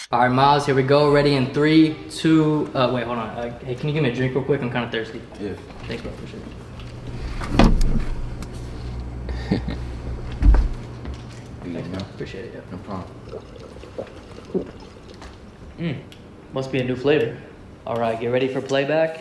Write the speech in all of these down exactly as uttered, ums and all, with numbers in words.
All right, Miles, here we go. Ready in three, two, uh, wait, hold on. Uh, hey, can you give me a drink real quick? I'm kind of thirsty. Yeah. Thanks, bro. Appreciate it. Thanks, bro. Appreciate it, yeah. No problem. Mmm, must be a new flavor. All right, get ready for playback.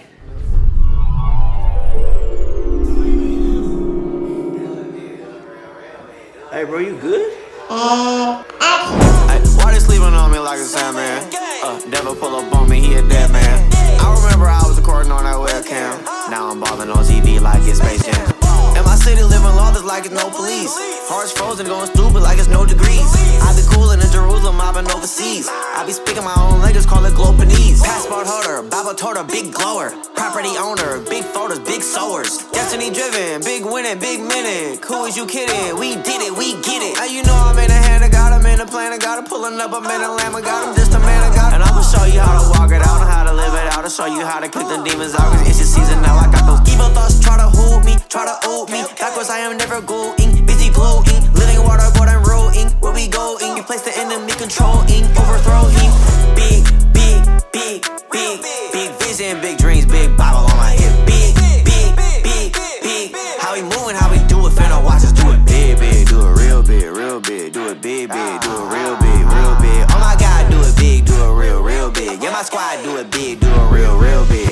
Hey, bro, you good? Uh, hey, why they sleeping on me like a sandman? Uh, devil pull up on me, he a dead man. I remember I was recording on that webcam. Now I'm balling on T V like it's Space Jam. In my city, living lawless like it's no police. Hearts frozen, going stupid like it's no degrees. I be coolin' in Jerusalem, I've been overseas. I be speaking my own language, call it Glopanese. Passport holder, Bible toter, big glower. Property owner, big folders, big sowers. Destiny driven, big winning, big minute. Who is you kidding? We did it, we get it. Now you know I'm in the hand of God, I'm in the plan of God. I'm pulling up, I'm in the lamb of God, I'm just a man of God. And I'ma show you how to walk it out and how to live it out. I'll show you how to kick the demons out, cause it's your season now. I got those evil thoughts, try to hold me, try to hold me. Backwards I am never going, busy glowing. Living water, golden rolling. Where we going? You place the enemy controlling, overthrowing. Big, big, big, big, big vision, big dreams, big Bible on my hip. Big, big, big, big. How we moving, how we do it, finna watch us do it big, big. Do it real big, real big. Do it big, big. Do it real big, real big. Oh my God, do it big, do it real, real big. Yeah, my squad do it big, do it real, real big.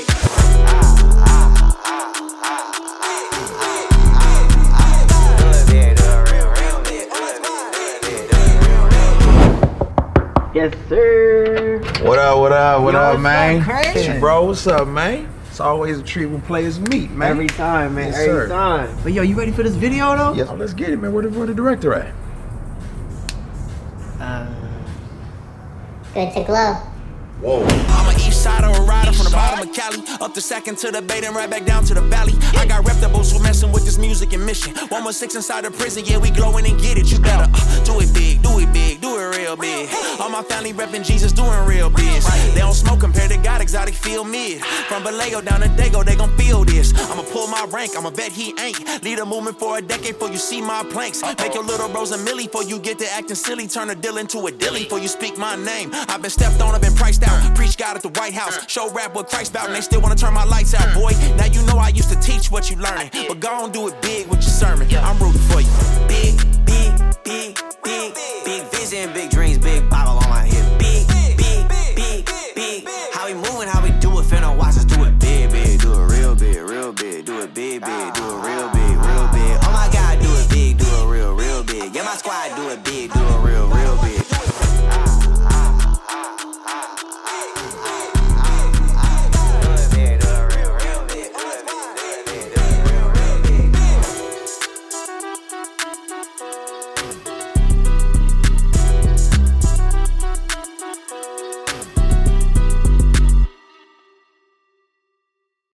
Yes, sir. What up, what up, what Yo, up, what's man? up, Craig? It's your bro, what's up, man? It's always a treat when players meet, man. Every time, man. Yes, every sir. time. But yo, you ready for this video though? Yes, let's get it, man. Where the, where the director at? Uh, Good to glow. Whoa. I'm an east sider, a rider from the bottom of Cali. Up the second to the bay, then right back down to the valley. I got reputables for messing with this music and mission. One more six inside the prison, yeah, we glowing and get it. You better uh, do it big, do it big, do it real big. All my family repping Jesus, doing real biz. They don't smoke compared to God, exotic feel mid. From Vallejo down to Dago, they gon' feel this. I'ma pull my rank, I'ma bet he ain't. Lead a movement for a decade before you see my planks. Make your little bros a milli before you get to acting silly. Turn a deal into a dilly before you speak my name. I've been stepped on, I've been priced out. Preach God at the White House, show rap what Christ bout, and they still wanna turn my lights out, boy. Now you know I used to teach what you learning, but go on do it big with your sermon. I'm rooting for you. Big, big, big, big, big vision, big dreams, big Bible.